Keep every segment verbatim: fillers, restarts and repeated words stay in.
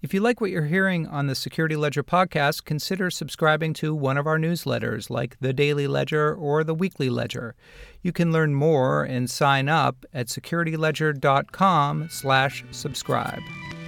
If you like what you're hearing on the Security Ledger podcast, consider subscribing to one of our newsletters like the Daily Ledger or the Weekly Ledger. You can learn more and sign up at securityledger.com slash subscribe.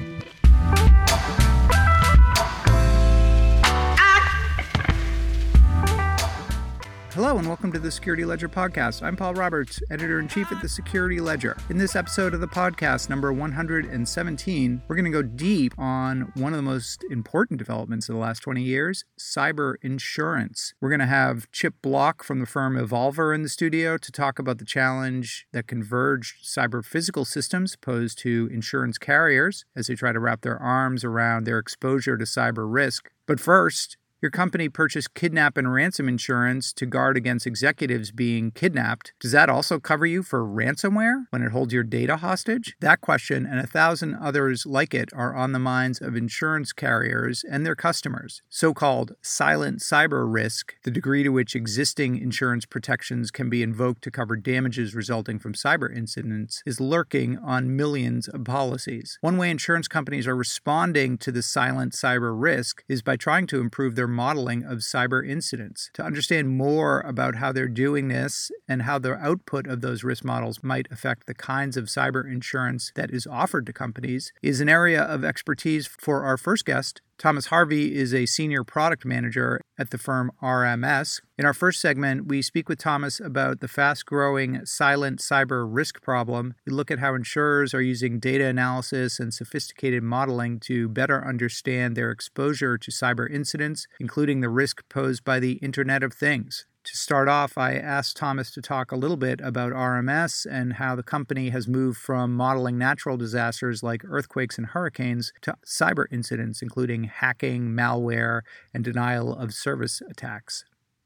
Hello and welcome to the Security Ledger podcast. I'm Paul Roberts, editor-in-chief at the Security Ledger. In this episode of the podcast, number one hundred seventeen, we're going to go deep on one of the most important developments of the last twenty years, cyber insurance. We're going to have Chip Block from the firm Evolver in the studio to talk about the challenge that converged cyber physical systems pose to insurance carriers as they try to wrap their arms around their exposure to cyber risk. But first, your company purchased kidnap and ransom insurance to guard against executives being kidnapped. Does that also cover you for ransomware when it holds your data hostage? That question and a thousand others like it are on the minds of insurance carriers and their customers. So-called silent cyber risk, the degree to which existing insurance protections can be invoked to cover damages resulting from cyber incidents, is lurking on millions of policies. One way insurance companies are responding to the silent cyber risk is by trying to improve their modeling of cyber incidents. To understand more about how they're doing this and how the output of those risk models might affect the kinds of cyber insurance that is offered to companies is an area of expertise for our first guest. Thomas Harvey is a senior product manager at the firm R M S. In our first segment, we speak with Thomas about the fast-growing silent cyber risk problem. We look at how insurers are using data analysis and sophisticated modeling to better understand their exposure to cyber incidents, including the risk posed by the Internet of Things. To start off, I asked Thomas to talk a little bit about R M S and how the company has moved from modeling natural disasters like earthquakes and hurricanes to cyber incidents, including hacking, malware, and denial of service attacks.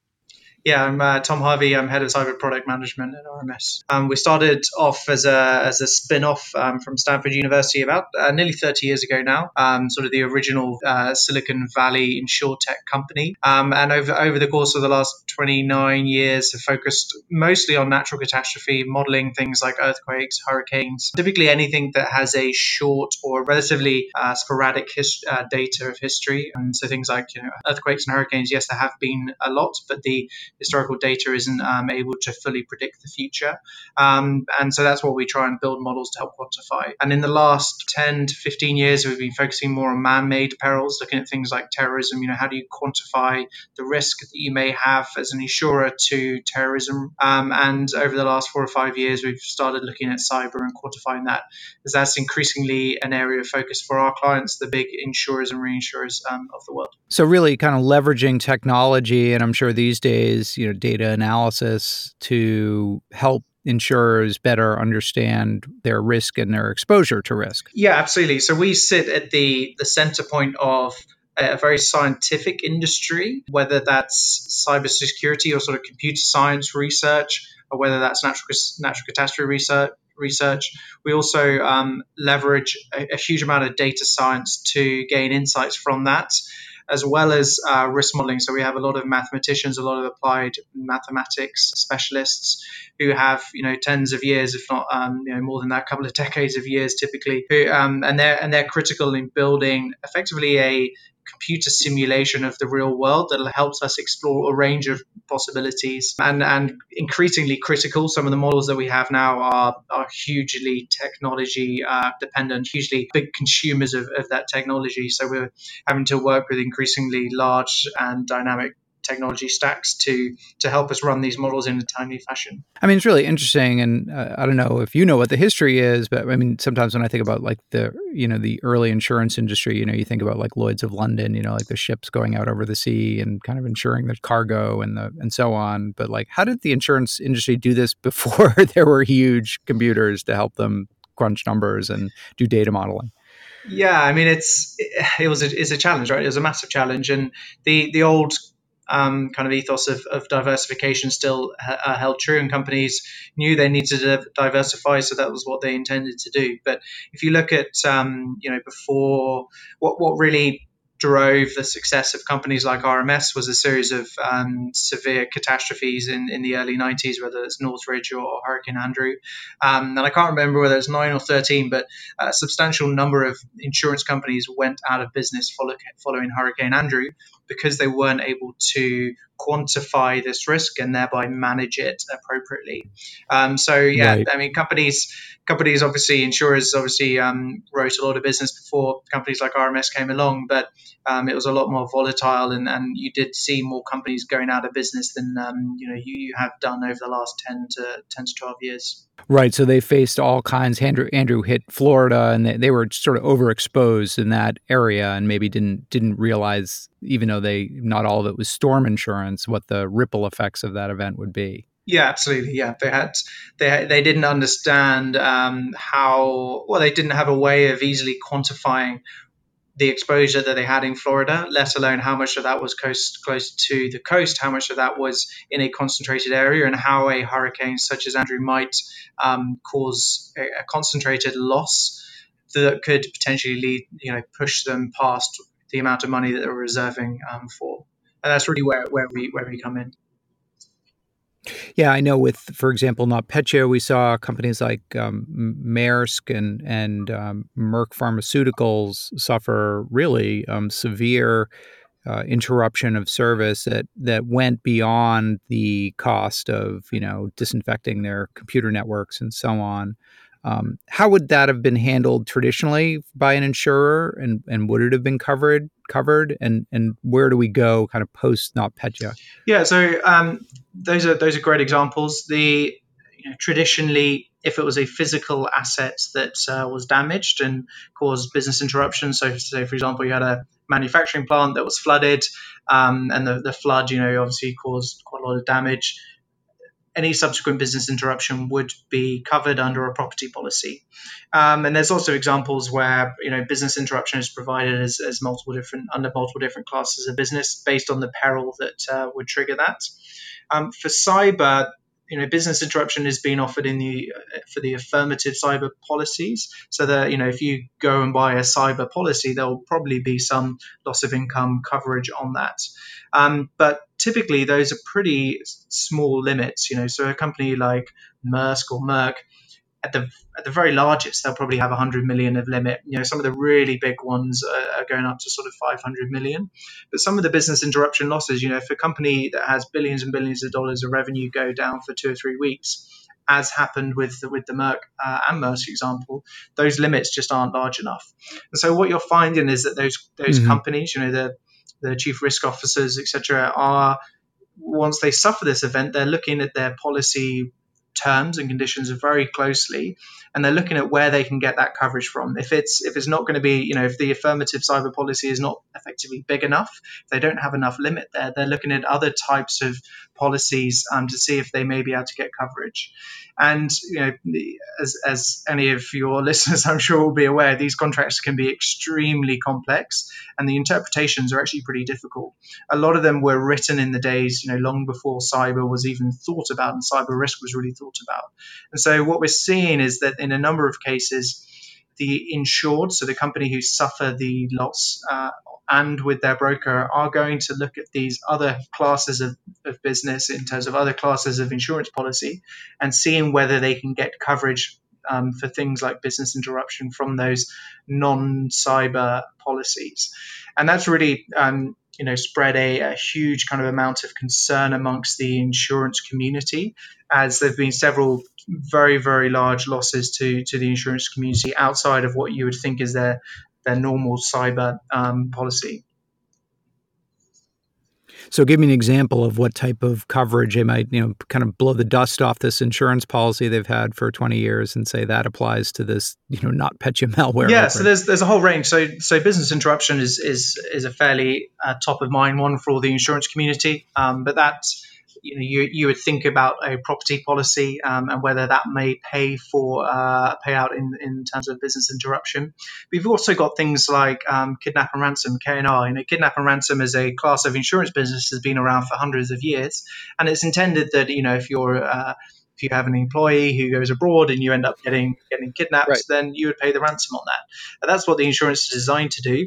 Yeah, I'm uh, Tom Harvey. I'm head of cyber product management at R M S. Um, we started off as a as a spin-off um, from Stanford University about uh, nearly thirty years ago now. Um, sort of the original uh, Silicon Valley insurtech company. Um, and over over the course of the last twenty-nine years, have focused mostly on natural catastrophe, modeling things like earthquakes, hurricanes, typically anything that has a short or relatively uh, sporadic his, uh, data of history. And so things like you know earthquakes and hurricanes, yes, there have been a lot, but the historical data isn't um, able to fully predict the future. Um, and so that's what we try and build models to help quantify. And in the last ten to fifteen years, we've been focusing more on man-made perils, looking at things like terrorism. You know, how do you quantify the risk that you may have as an insurer to terrorism? Um, and over the last four or five years, we've started looking at cyber and quantifying that, as that's increasingly an area of focus for our clients, the big insurers and reinsurers um, of the world. So really kind of leveraging technology, and I'm sure these days, you know, data analysis to help insurers better understand their risk and their exposure to risk. Yeah, absolutely. So we sit at the, the center point of a very scientific industry, whether that's cybersecurity or sort of computer science research, or whether that's natural, natural catastrophe research. research. We also um, leverage a, a huge amount of data science to gain insights from that, as well as uh, risk modeling. So we have a lot of mathematicians, a lot of applied mathematics specialists who have, you know, tens of years, if not, um, you know, more than that, a couple of decades of years typically, who, um, and they're and they're critical in building effectively a computer simulation of the real world that helps us explore a range of possibilities. And and increasingly critical, some of the models that we have now are are hugely technology uh, dependent, hugely big consumers of, of that technology. So we're having to work with increasingly large and dynamic technology stacks to to help us run these models in a timely fashion. I mean, it's really interesting, and uh, I don't know if you know what the history is, but I mean, sometimes when I think about like the you know the early insurance industry, you know, you think about like Lloyd's of London, you know, like the ships going out over the sea and kind of insuring the cargo and the and so on. But like, how did the insurance industry do this before there were huge computers to help them crunch numbers and do data modeling? Yeah, I mean, it's it was a, it's a challenge, right? It was a massive challenge, and the the old Um, kind of ethos of, of diversification still uh, held true, and companies knew they needed to diversify, so that was what they intended to do. But if you look at, um, you know, before, what what really drove the success of companies like R M S was a series of um, severe catastrophes in, in the early nineties, whether it's Northridge or Hurricane Andrew. Um, and I can't remember whether it's nine or thirteen, but a substantial number of insurance companies went out of business follow, following Hurricane Andrew because they weren't able to quantify this risk and thereby manage it appropriately. Um, so, yeah, right. I mean, companies... Companies, obviously, insurers obviously um, wrote a lot of business before companies like R M S came along, but um, it was a lot more volatile, and, and you did see more companies going out of business than um, you know you, you have done over the last ten to twelve years. Right. So they faced all kinds. Andrew, Andrew hit Florida, and they, they were sort of overexposed in that area, and maybe didn't didn't realize, even though they not all of it was storm insurance, what the ripple effects of that event would be. Yeah, absolutely. Yeah, they had, they they didn't understand um, how well they didn't have a way of easily quantifying the exposure that they had in Florida, let alone how much of that was coast close to the coast, how much of that was in a concentrated area, and how a hurricane such as Andrew might um, cause a, a concentrated loss that could potentially lead, you know, push them past the amount of money that they were reserving um, for. And that's really where where we where we come in. Yeah, I know with, for example, NotPetya, we saw companies like um, Maersk and, and um, Merck Pharmaceuticals suffer really um, severe uh, interruption of service that, that went beyond the cost of, you know, disinfecting their computer networks and so on. Um, how would that have been handled traditionally by an insurer, and, and would it have been covered? Covered, and and where do we go, kind of post NotPetya? Yeah, so um, those are those are great examples. The you know, traditionally, if it was a physical asset that uh, was damaged and caused business interruption, so say for example you had a manufacturing plant that was flooded, um, and the, the flood, you know, obviously caused quite a lot of damage. Any subsequent business interruption would be covered under a property policy. Um, and there's also examples where, you know, business interruption is provided as, as multiple different under multiple different classes of business based on the peril that uh, would trigger that. Um, for cyber, you know, business interruption is being offered in the uh, for the affirmative cyber policies. So that, you know, if you go and buy a cyber policy, there will probably be some loss of income coverage on that. Um, but typically, those are pretty small limits. You know, so a company like Maersk or Merck, at the at the very largest, they'll probably have one hundred million of limit. You know, some of the really big ones are, are going up to sort of five hundred million. But some of the business interruption losses, you know, if a company that has billions and billions of dollars of revenue go down for two or three weeks, as happened with the, with the Merck uh, and Maersk example, those limits just aren't large enough. And so what you're finding is that those those mm-hmm. companies, you know, the the chief risk officers, et cetera, are, once they suffer this event, they're looking at their policy terms and conditions very closely, and they're looking at where they can get that coverage from. If it's if it's not going to be, you know, if the affirmative cyber policy is not effectively big enough, if they don't have enough limit there, they're looking at other types of policies um, to see if they may be able to get coverage. And, you know, as, as any of your listeners, I'm sure, will be aware, these contracts can be extremely complex, and the interpretations are actually pretty difficult. A lot of them were written in the days, you know, long before cyber was even thought about and cyber risk was really thought about. And so what we're seeing is that in a number of cases, the insured, so the company who suffer the loss, uh, and with their broker, are going to look at these other classes of, of business in terms of other classes of insurance policy and seeing whether they can get coverage um, for things like business interruption from those non-cyber policies. And that's really um, you know, spread a, a huge kind of amount of concern amongst the insurance community, as there have been several very, very large losses to, to the insurance community outside of what you would think is their their normal cyber um, policy. So give me an example of what type of coverage they might, you know, kind of blow the dust off this insurance policy they've had for twenty years and say that applies to this, you know, NotPetya malware. Yeah, so there's there's a whole range. So so business interruption is is is a fairly uh, top of mind one for all the insurance community, um, but that's, you know, you you would think about a property policy um, and whether that may pay for uh, payout in, in terms of business interruption. We've also got things like um, kidnap and ransom, K and R. You know, kidnap and ransom as a class of insurance business has been around for hundreds of years, and it's intended that, you know, if you're uh, if you have an employee who goes abroad and you end up getting getting kidnapped, right, then you would pay the ransom on that. And that's what the insurance is designed to do.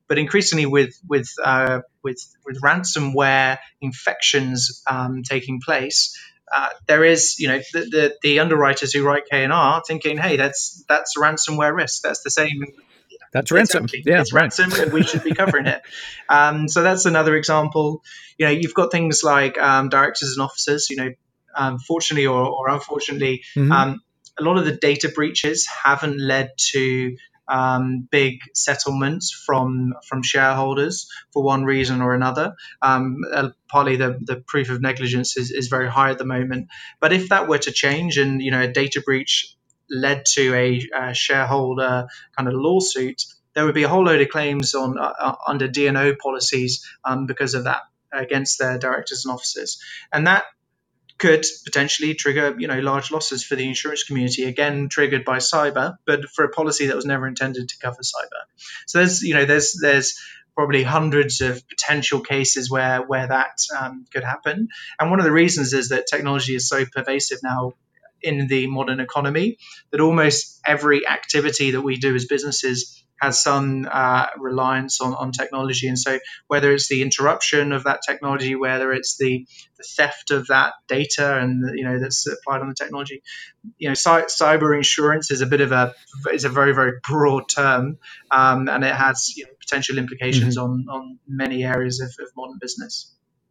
but increasingly with with uh, with with ransomware infections um, taking place, uh, there is, you know, the, the the underwriters who write K N R thinking, hey, that's that's ransomware risk. That's the same. That's ransom. Exactly. Yeah, It's right. ransom, and we should be covering it. Um, so that's another example. You know, you've got things like um, directors and officers. You know, um, fortunately or, or unfortunately, Mm-hmm. um, a lot of the data breaches haven't led to um, big settlements from from shareholders for one reason or another. Um, uh, partly the, the proof of negligence is, is very high at the moment. But if that were to change, and you know, a data breach led to a, a shareholder kind of lawsuit, there would be a whole load of claims on uh, under D and O policies um, because of that against their directors and officers, and that could potentially trigger, you know, large losses for the insurance community, again triggered by cyber, but for a policy that was never intended to cover cyber. So there's, you know, there's there's probably hundreds of potential cases where where that um, could happen. And one of the reasons is that technology is so pervasive now in the modern economy that almost every activity that we do as businesses has some uh, reliance on, on technology. And so whether it's the interruption of that technology, whether it's the, the theft of that data and, you know, that's applied on the technology, you know, cy- cyber insurance is a bit of a, is a very, very broad term. Um, and it has, you know, potential implications mm-hmm. on, on many areas of, of modern business.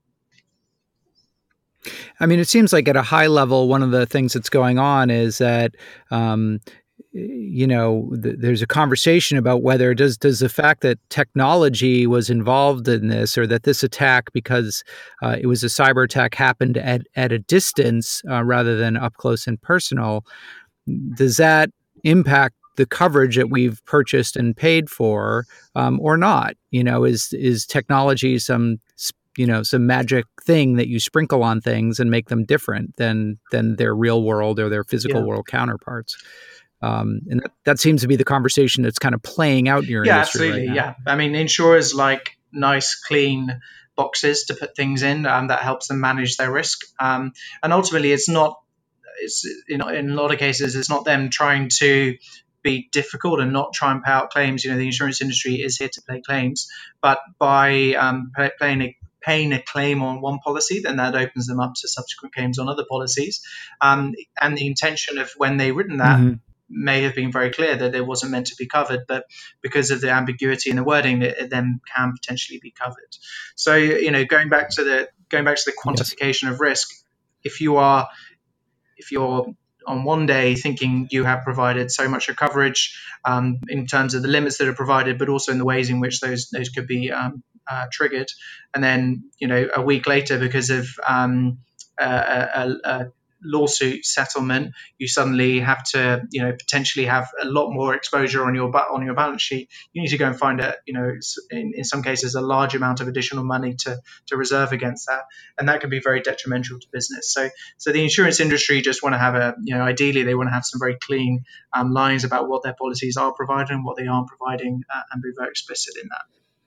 I mean, it seems like at a high level, one of the things that's going on is that, um, you know, th- there's a conversation about whether does does the fact that technology was involved in this, or that this attack, because uh, it was a cyber attack, happened at, at a distance uh, rather than up close and personal, does that impact the coverage that we've purchased and paid for, um, or not? You know, is is technology some you know, some magic thing that you sprinkle on things and make them different than than their real world or their physical yeah. world counterparts? Um, and that, that seems to be the conversation that's kind of playing out in your yeah, industry absolutely, right now. Yeah, I mean, insurers like nice, clean boxes to put things in um, that helps them manage their risk. Um, and ultimately, it's not, it's you know, in a lot of cases, it's not them trying to be difficult and not try and pay out claims. You know, the insurance industry is here to pay claims, but by um, pay, paying a paying a claim on one policy, then that opens them up to subsequent claims on other policies. Um, and the intention of when they written that mm-hmm. may have been very clear that it wasn't meant to be covered, but because of the ambiguity in the wording, it, it then can potentially be covered. So, you know, going back to the going back to the quantification yes. of risk, if you are if you're on one day thinking you have provided so much of coverage um, in terms of the limits that are provided, but also in the ways in which those those could be um, uh, triggered, and then, you know, a week later, because of um, a, a, a lawsuit settlement, you suddenly have to, you know, potentially have a lot more exposure on your on your balance sheet. You need to go and find a, you know, in, in some cases, a large amount of additional money to to reserve against that, and that can be very detrimental to business. So, so the insurance industry just want to have a, you know, ideally they want to have some very clean um, lines about what their policies are providing, what they aren't providing, uh, and be very explicit in that.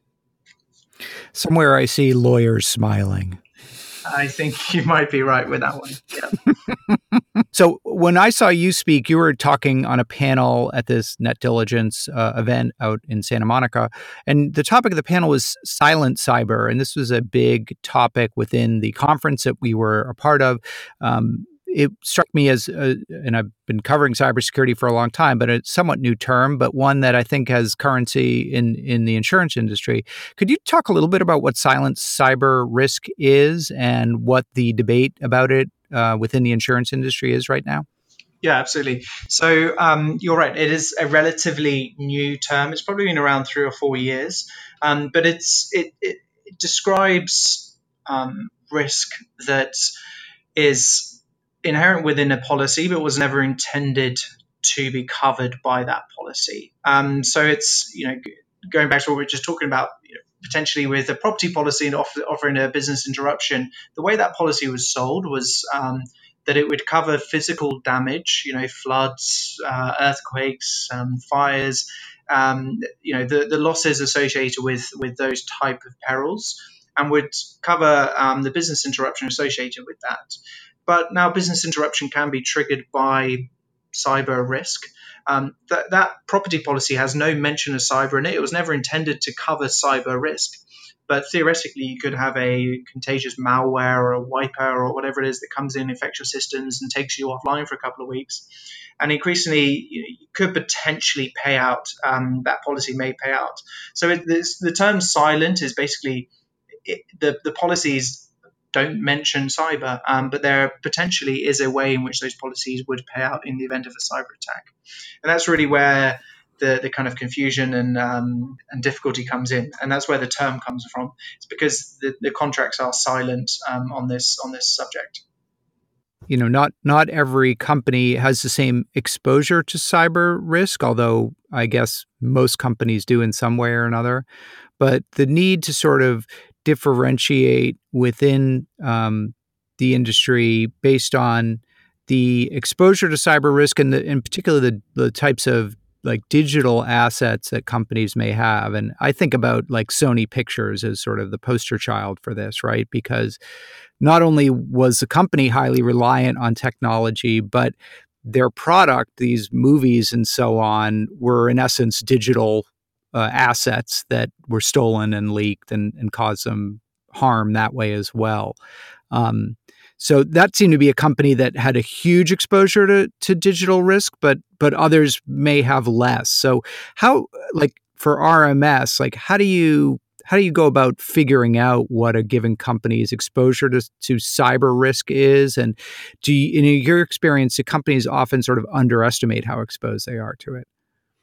Somewhere I see lawyers smiling. I think you might be right with that one. Yeah. So when I saw you speak, you were talking on a panel at this Net Diligence uh, event out in Santa Monica, and the topic of the panel was silent cyber, and this was a big topic within the conference that we were a part of. Um, it struck me as, a, and I've been covering cybersecurity for a long time, but a somewhat new term, but one that I think has currency in, in the insurance industry. Could you talk a little bit about what silent cyber risk is and what the debate about it uh, within the insurance industry is right now? Yeah, absolutely. So um, you're right. It is a relatively new term. It's probably been around three or four years, um, but it's it, it, it describes um, risk that is inherent within a policy, but was never intended to be covered by that policy. Um, so it's, you know, going back to what we were just talking about, you know, potentially with a property policy and offer, offering a business interruption, the way that policy was sold was um, that it would cover physical damage, you know, floods, uh, earthquakes, um, fires, um, you know, the, the losses associated with, with those type of perils, and would cover um, the business interruption associated with that. But now business interruption can be triggered by cyber risk. Um, that, that property policy has no mention of cyber in it. It was never intended to cover cyber risk. But theoretically, you could have a contagious malware or a wiper or whatever it is that comes in, infects your systems and takes you offline for a couple of weeks. And increasingly, you, know, you could potentially pay out. Um, that policy may pay out. So it, this, the term silent is basically it, the, the policies don't mention cyber, um, but there potentially is a way in which those policies would pay out in the event of a cyber attack. And that's really where the, the kind of confusion and um, and difficulty comes in, and that's where the term comes from. It's because the, the contracts are silent um, on this on this subject. You know, not not every company has the same exposure to cyber risk, although I guess most companies do in some way or another. But the need to sort of differentiate within um, the industry based on the exposure to cyber risk and the, in particular the, the types of like digital assets that companies may have. And I think about like Sony Pictures as sort of the poster child for this, right? Because not only was the company highly reliant on technology, but their product, these movies and so on, were in essence digital uh, assets that were stolen and leaked and, and caused them harm that way as well. Um, So that seemed to be a company that had a huge exposure to, to digital risk, but but others may have less. So how, like for R M S, like how do you how do you go about figuring out what a given company's exposure to, to cyber risk is? And do you, in your experience, do companies often sort of underestimate how exposed they are to it?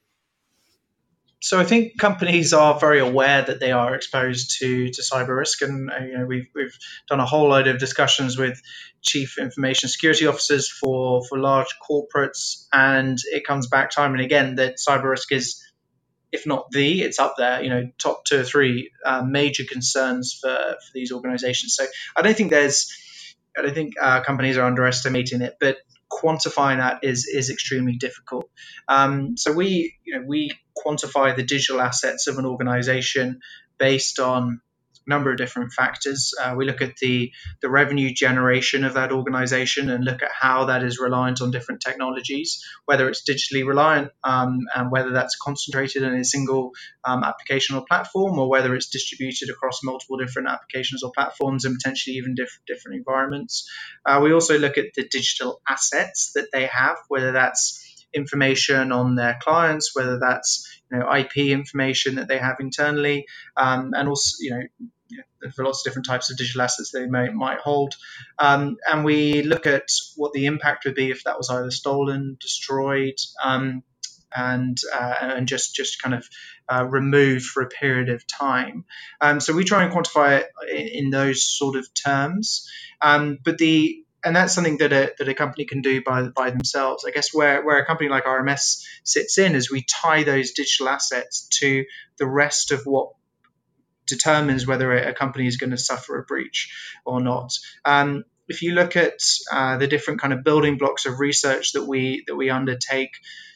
So I think companies are very aware that they are exposed to, to cyber risk, and uh, you know, we've we've done a whole load of discussions with chief information security officers for, for large corporates, and it comes back time and again that cyber risk is, if not the, it's up there, you know, top two or three uh, major concerns for, for these organizations. So I don't think there's, I don't think uh, companies are underestimating it, but quantifying that is is extremely difficult. Um, so we, you know, we quantify the digital assets of an organization based on a number of different factors. Uh, we look at the the revenue generation of that organization and look at how that is reliant on different technologies, whether it's digitally reliant um, and whether that's concentrated in a single um, application or platform, or whether it's distributed across multiple different applications or platforms and potentially even diff- different environments. Uh, we also look at the digital assets that they have, whether that's information on their clients, whether that's, you know, I P information that they have internally, um, and also, you know, you know, for lots of different types of digital assets they may, might hold. Um, and we look at what the impact would be if that was either stolen, destroyed, um, and uh, and just just kind of uh, removed for a period of time. Um, so we try and quantify it in, in those sort of terms. Um, but the And that's something that a, that a company can do by by themselves. I guess where, where a company like R M S sits in is we tie those digital assets to the rest of what determines whether a company is going to suffer a breach or not. Um, if you look at uh, the different kind of building blocks of research that we that we undertake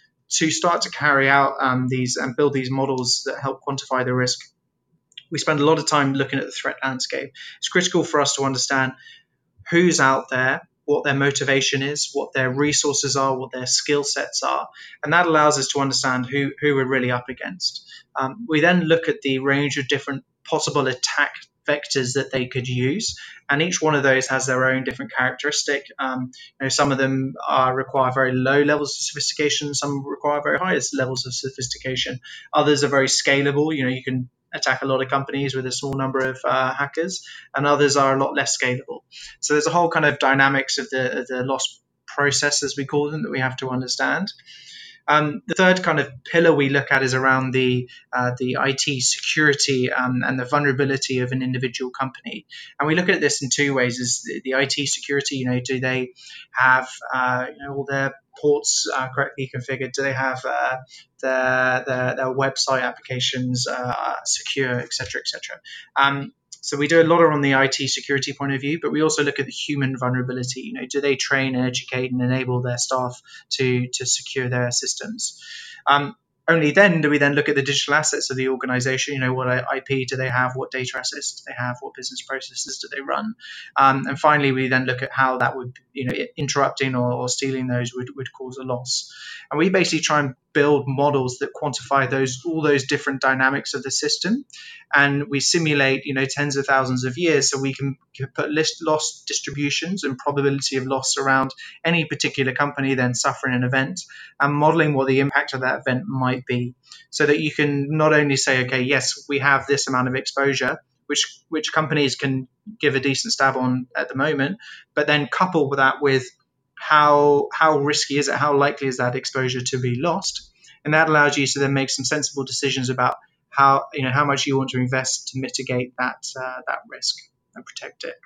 to start to carry out um, these and build these models that help quantify the risk, we spend a lot of time looking at the threat landscape. It's critical for us to understand who's out there, what their motivation is, what their resources are, what their skill sets are. And that allows us to understand who, who we're really up against. Um, we then look at the range of different possible attack vectors that they could use. And each one of those has their own different characteristic. Um, you know, some of them are, require very low levels of sophistication. Some require very high levels of sophistication. Others are very scalable. You know, you can attack a lot of companies with a small number of uh, hackers, and others are a lot less scalable. So there's a whole kind of dynamics of the, of the loss process, as we call them, that we have to understand. Um, the third kind of pillar we look at is around the uh, the I T security um, and the vulnerability of an individual company. And we look at this in two ways: is the, the I T security, you know, do they have uh, you know all their ports uh, correctly configured? Do they have uh, their, their their website applications uh, secure, et cetera, et cetera? Um, So we do a lot on the I T security point of view, but we also look at the human vulnerability. You know, do they train and educate and enable their staff to to secure their systems? Um, only then do we then look at the digital assets of the organization. You know, what I P do they have? What data assets do they have? What business processes do they run? Um, and finally, we then look at how that would, you know, interrupting or, or stealing those would, would cause a loss. And we basically try and build models that quantify those all those different dynamics of the system, and we simulate, you know, tens of thousands of years, so we can put list loss distributions and probability of loss around any particular company then suffering an event, and modeling what the impact of that event might be, so that you can not only say, okay, yes, we have this amount of exposure, which which companies can give a decent stab on at the moment, but then couple that with how how risky is it, how likely is that exposure to be lost, and that allows you to then make some sensible decisions about how, you know, how much you want to invest to mitigate that uh, that risk and protect it.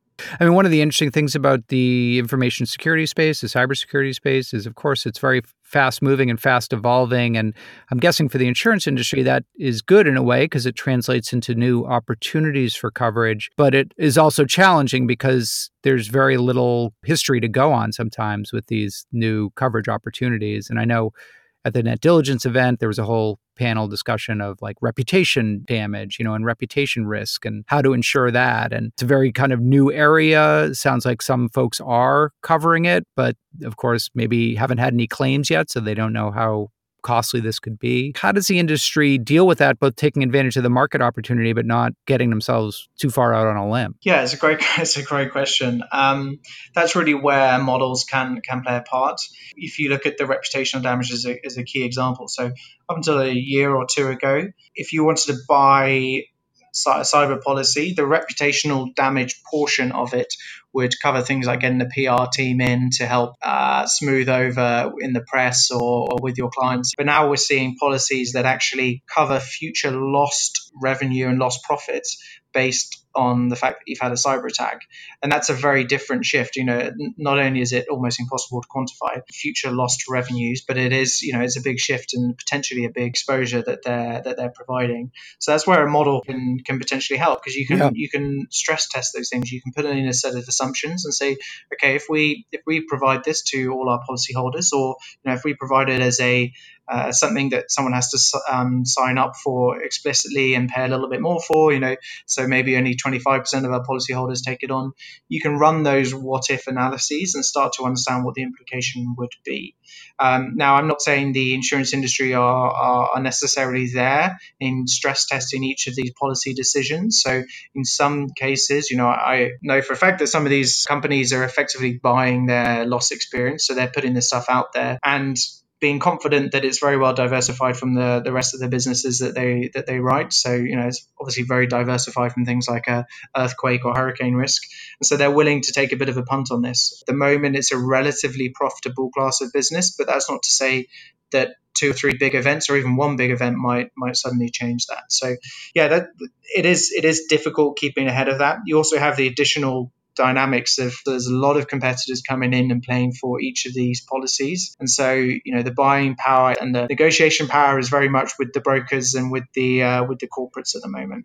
I mean, one of the interesting things about the information security space, the cybersecurity space, is, of course, it's very fast moving and fast evolving. And I'm guessing for the insurance industry, that is good in a way because it translates into new opportunities for coverage. But it is also challenging because there's very little history to go on sometimes with these new coverage opportunities. And I know at the Net Diligence event, there was a whole panel discussion of like reputation damage, you know, and reputation risk and how to ensure that. And it's a very kind of new area. Sounds like some folks are covering it, but of course, maybe haven't had any claims yet, so they don't know how costly this could be. How does the industry deal with that, both taking advantage of the market opportunity, but not getting themselves too far out on a limb? Yeah, it's a great, it's a great question. Um, that's really where models can can play a part. If you look at the reputational damage as a, as a key example, so up until a year or two ago, if you wanted to buy a cyber policy, the reputational damage portion of it would cover things like getting the P R team in to help uh, smooth over in the press or, or with your clients. But now we're seeing policies that actually cover future lost revenue and lost profits based on the fact that you've had a cyber attack. And that's a very different shift. You know, not only is it almost impossible to quantify future lost revenues, but it is, you know, it's a big shift and potentially a big exposure that they're that they're providing. So that's where a model can can potentially help, because you can yeah. you can stress test those things. You can put in a set of assumptions and say, okay, if we if we provide this to all our policyholders, or, you know, if we provide it as a Uh, something that someone has to um, sign up for explicitly and pay a little bit more for, you know, so maybe only twenty-five percent of our policyholders take it on. You can run those what-if analyses and start to understand what the implication would be. Um, now, I'm not saying the insurance industry are, are, are necessarily there in stress testing each of these policy decisions. So in some cases, you know, I know for a fact that some of these companies are effectively buying their loss experience. So they're putting this stuff out there and being confident that it's very well diversified from the, the rest of the businesses that they that they write. So, you know, it's obviously very diversified from things like a earthquake or hurricane risk. And so they're willing to take a bit of a punt on this. At the moment, it's a relatively profitable class of business, but that's not to say that two or three big events or even one big event might might suddenly change that. So, yeah, that it is it is difficult keeping ahead of that. You also have the additional dynamics of there's a lot of competitors coming in and playing for each of these policies. And so, you know, the buying power and the negotiation power is very much with the brokers and with the uh, with the corporates at the moment.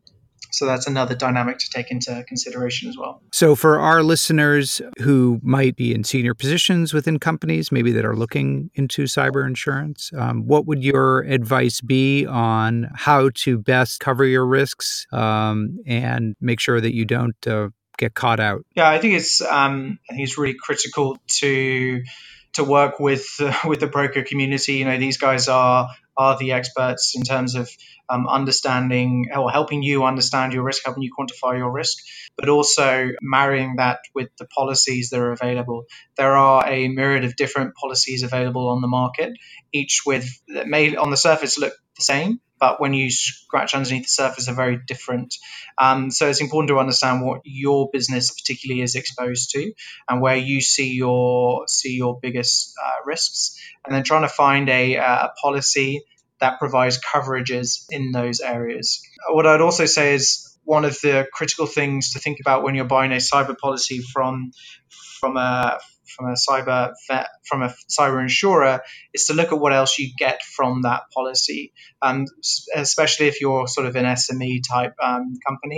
So that's another dynamic to take into consideration as well. So for our listeners who might be in senior positions within companies, maybe that are looking into cyber insurance, um, what would your advice be on how to best cover your risks um, and make sure that you don't uh, get caught out? Yeah, I think it's um, I think it's really critical to to work with uh, with the broker community. You know, these guys are are the experts in terms of um, understanding or helping you understand your risk, helping you quantify your risk, but also marrying that with the policies that are available. There are a myriad of different policies available on the market, each with that may on the surface look the same, but when you scratch underneath the surface are very different. Um, so it's important to understand what your business particularly is exposed to and where you see your see your biggest uh, risks, and then trying to find a, a policy that provides coverages in those areas. What I'd also say is one of the critical things to think about when you're buying a cyber policy from from a from a cyber from a cyber insurer is to look at what else you get from that policy, um, especially if you're sort of an S M E type um, company.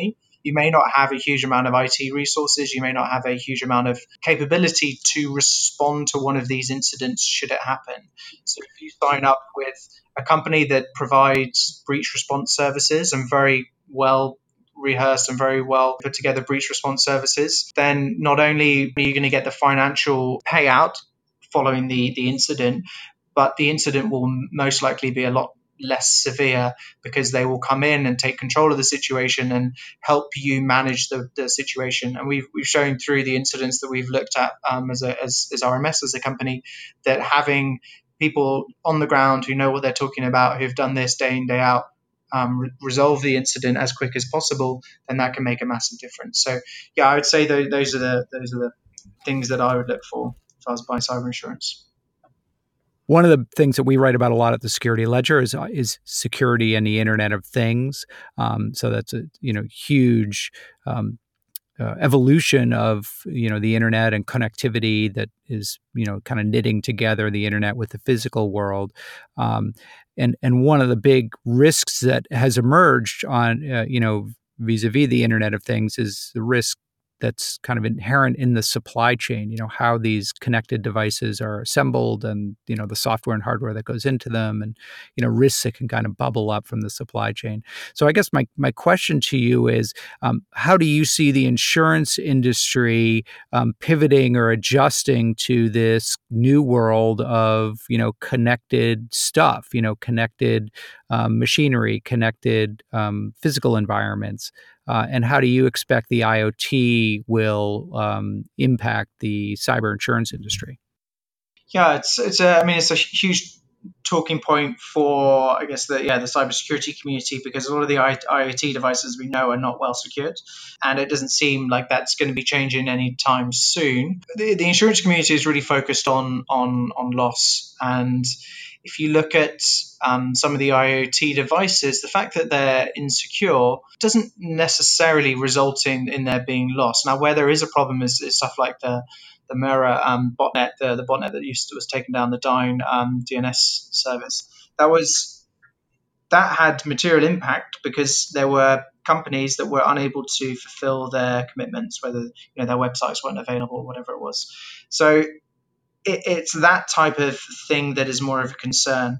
you may not have a huge amount of I T resources. You may not have a huge amount of capability to respond to one of these incidents should it happen. So if you sign up with a company that provides breach response services and very well rehearsed and very well put together breach response services, then not only are you going to get the financial payout following the, the incident, but the incident will most likely be a lot less severe because they will come in and take control of the situation and help you manage the, the situation. And we've we've shown through the incidents that we've looked at um, as, a, as as R M S, as a company, that having people on the ground who know what they're talking about, who've done this day in, day out, um, re- resolve the incident as quick as possible, then that can make a massive difference. So yeah, I would say th- those are the those are the things that I would look for if I was buying cyber insurance. One of the things that we write about a lot at the Security Ledger is is security and the Internet of Things. Um, so that's a you know huge um, uh, evolution of you know the internet and connectivity that is you know kind of knitting together the internet with the physical world. Um, and and one of the big risks that has emerged on uh, you know vis-a-vis the Internet of Things is the risk that's kind of inherent in the supply chain, you know, how these connected devices are assembled and, you know, the software and hardware that goes into them and, you know, risks that can kind of bubble up from the supply chain. So I guess my, my question to you is, um, how do you see the insurance industry um, pivoting or adjusting to this new world of, you know, connected stuff, you know, connected um, machinery, connected um, physical environments? Uh, and how do you expect the I O T will um, impact the cyber insurance industry? Yeah, it's it's a, I mean, it's a huge talking point for, I guess, the yeah the cybersecurity community, because a lot of the I O T devices we know are not well secured, and it doesn't seem like that's going to be changing anytime soon. The, the insurance community is really focused on on on loss, and if you look at um, some of the I O T devices, the fact that they're insecure doesn't necessarily result in, in there being lost. Now, where there is a problem is, is stuff like the the Mira um, botnet, the, the botnet that used to, was taken down the Dyn um, D N S service. That was that had material impact because there were companies that were unable to fulfill their commitments, whether you know their websites weren't available, whatever it was. So it, it's that type of thing that is more of a concern,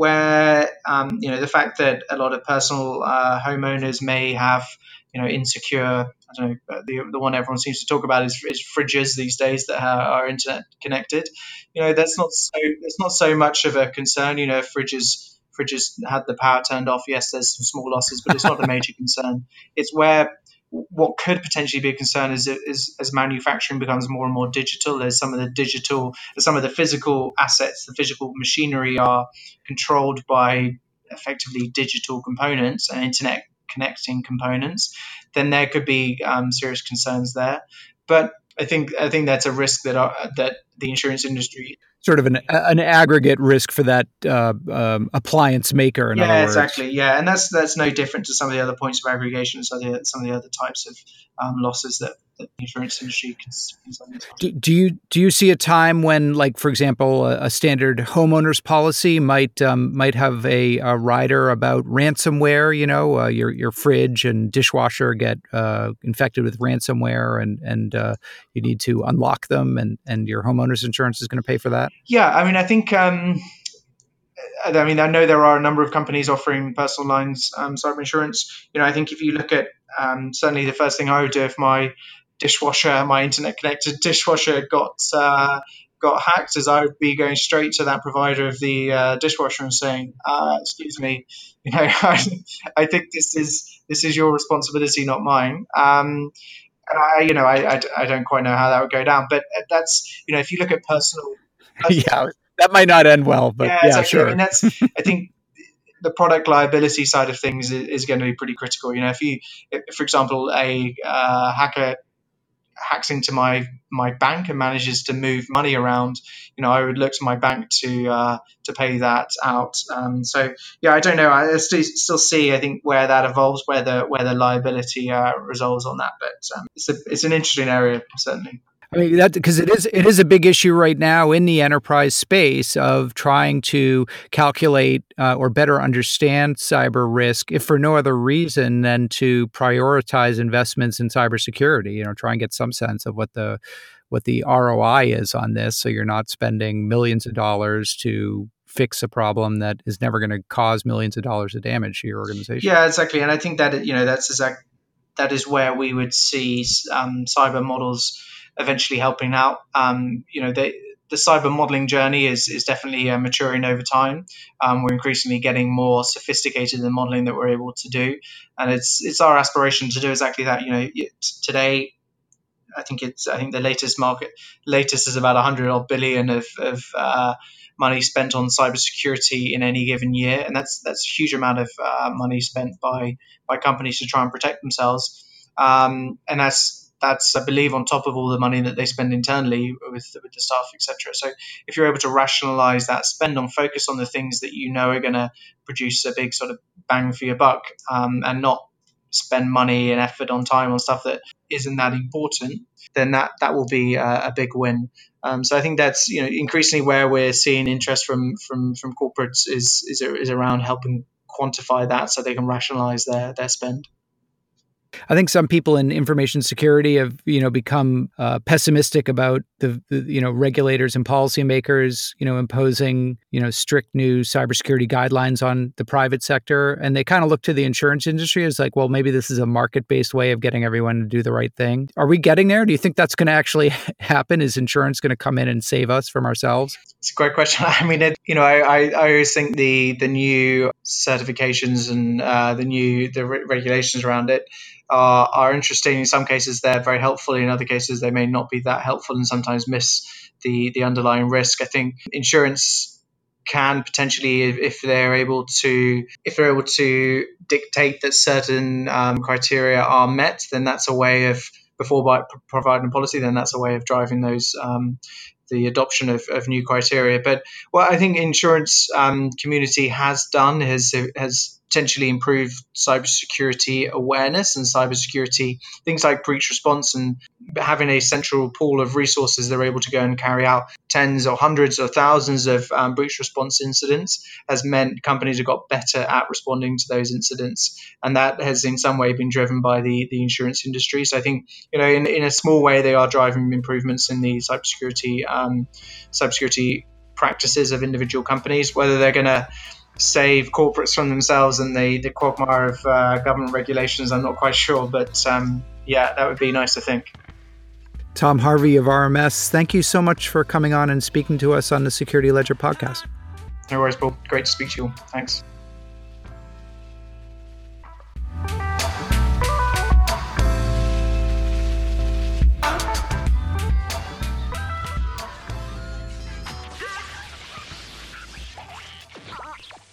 where um, you know the fact that a lot of personal uh, homeowners may have you know insecure. I don't know. The, the one everyone seems to talk about is, is fridges these days that are, are internet connected. You know, that's not so. It's not so much of a concern. You know, if fridges fridges had the power turned off, yes, there's some small losses, but it's not a major concern. It's where what could potentially be a concern is, is as manufacturing becomes more and more digital, as some of the digital, as some of the physical assets, the physical machinery are controlled by effectively digital components and internet connecting components, then there could be um, serious concerns there. But I think I think that's a risk that are, that the insurance industry sort of an an aggregate risk for that uh, um, appliance maker. In yeah, other words. exactly. Yeah, and that's that's no different to some of the other points of aggregation, some of the, some of the other types of um, losses that, that the insurance industry can. Do, do you do you see a time when, like, for example, a, a standard homeowners policy might um, might have a, a rider about ransomware? You know, uh, your your fridge and dishwasher get uh, infected with ransomware, and and uh, you need to unlock them, and and your homeowners insurance is going to pay for that. Yeah, I mean, I think. Um, I mean, I know there are a number of companies offering personal lines um, cyber insurance. You know, I think if you look at um, certainly the first thing I would do if my dishwasher, my internet connected dishwasher got uh, got hacked, is I would be going straight to that provider of the uh, dishwasher and saying, uh, "Excuse me, you know, I, I think this is this is your responsibility, not mine." Um, and I, you know, I, I, I don't quite know how that would go down, but that's you know, if you look at personal, personal yeah. That might not end well, but yeah, yeah, exactly. sure. I mean, that's, I think the product liability side of things is, is going to be pretty critical. You know, if you, if, for example, a uh, hacker hacks into my my bank and manages to move money around, you know, I would look to my bank to uh, to pay that out. Um, so yeah, I don't know. I still, still see, I think, where that evolves, where the where the liability uh, resolves on that. But um, it's a, it's an interesting area, certainly. I mean, that because it is it is a big issue right now in the enterprise space of trying to calculate uh, or better understand cyber risk, if for no other reason than to prioritize investments in cybersecurity. You know, try and get some sense of what the what the R O I is on this, so you're not spending millions of dollars to fix a problem that is never going to cause millions of dollars of damage to your organization. Yeah, exactly. And I think that, you know, that's exact. That is where we would see um, cyber models eventually helping out. Um, you know, they, the cyber modeling journey is is definitely uh, maturing over time. Um, we're increasingly getting more sophisticated in the modeling that we're able to do, and it's it's our aspiration to do exactly that. You know, today, I think it's I think the latest market latest is about one hundred odd billion of of uh, money spent on cybersecurity in any given year, and that's that's a huge amount of uh, money spent by by companies to try and protect themselves. Um, and that's that's I believe on top of all the money that they spend internally with with the staff, et cetera. So if you're able to rationalize that spend on, focus on the things that you know are going to produce a big sort of bang for your buck, um, and not spend money and effort on time on stuff that isn't that important, then that that will be a, a big win. Um, so I think that's, you know, increasingly where we're seeing interest from from from corporates is is is around helping quantify that so they can rationalize their their spend. I think some people in information security have, you know, become uh, pessimistic about the, the, you know, regulators and policymakers, you know, imposing, you know, strict new cybersecurity guidelines on the private sector. And they kind of look to the insurance industry as like, well, maybe this is a market-based way of getting everyone to do the right thing. Are we getting there? Do you think that's going to actually happen? Is insurance going to come in and save us from ourselves? It's a great question. I mean, it, you know, I, I, I always think the the new certifications and uh, the new the re- regulations around it are, are interesting. In some cases, they're very helpful. In other cases, they may not be that helpful and sometimes miss the the underlying risk. I think insurance can potentially, if, if they're able to, if they're able to dictate that certain um, criteria are met, then that's a way of, before by providing policy, then that's a way of driving those. Um, the adoption of, of new criteria. But what I think insurance um, community has done has has potentially improved cybersecurity awareness and cybersecurity, things like breach response, and having a central pool of resources they're able to go and carry out tens or hundreds or thousands of um, breach response incidents has meant companies have got better at responding to those incidents. And that has in some way been driven by the, the insurance industry. So I think, you know, in, in a small way, they are driving improvements in the cybersecurity um, cybersecurity practices of individual companies. Whether they're going to save corporates from themselves and the, the quagmire of uh, government regulations, I'm not quite sure. But um, yeah, that would be nice to think. Tom Harvey of R M S, thank you so much for coming on and speaking to us on the Security Ledger podcast. No worries, Paul. Great to speak to you all. Thanks.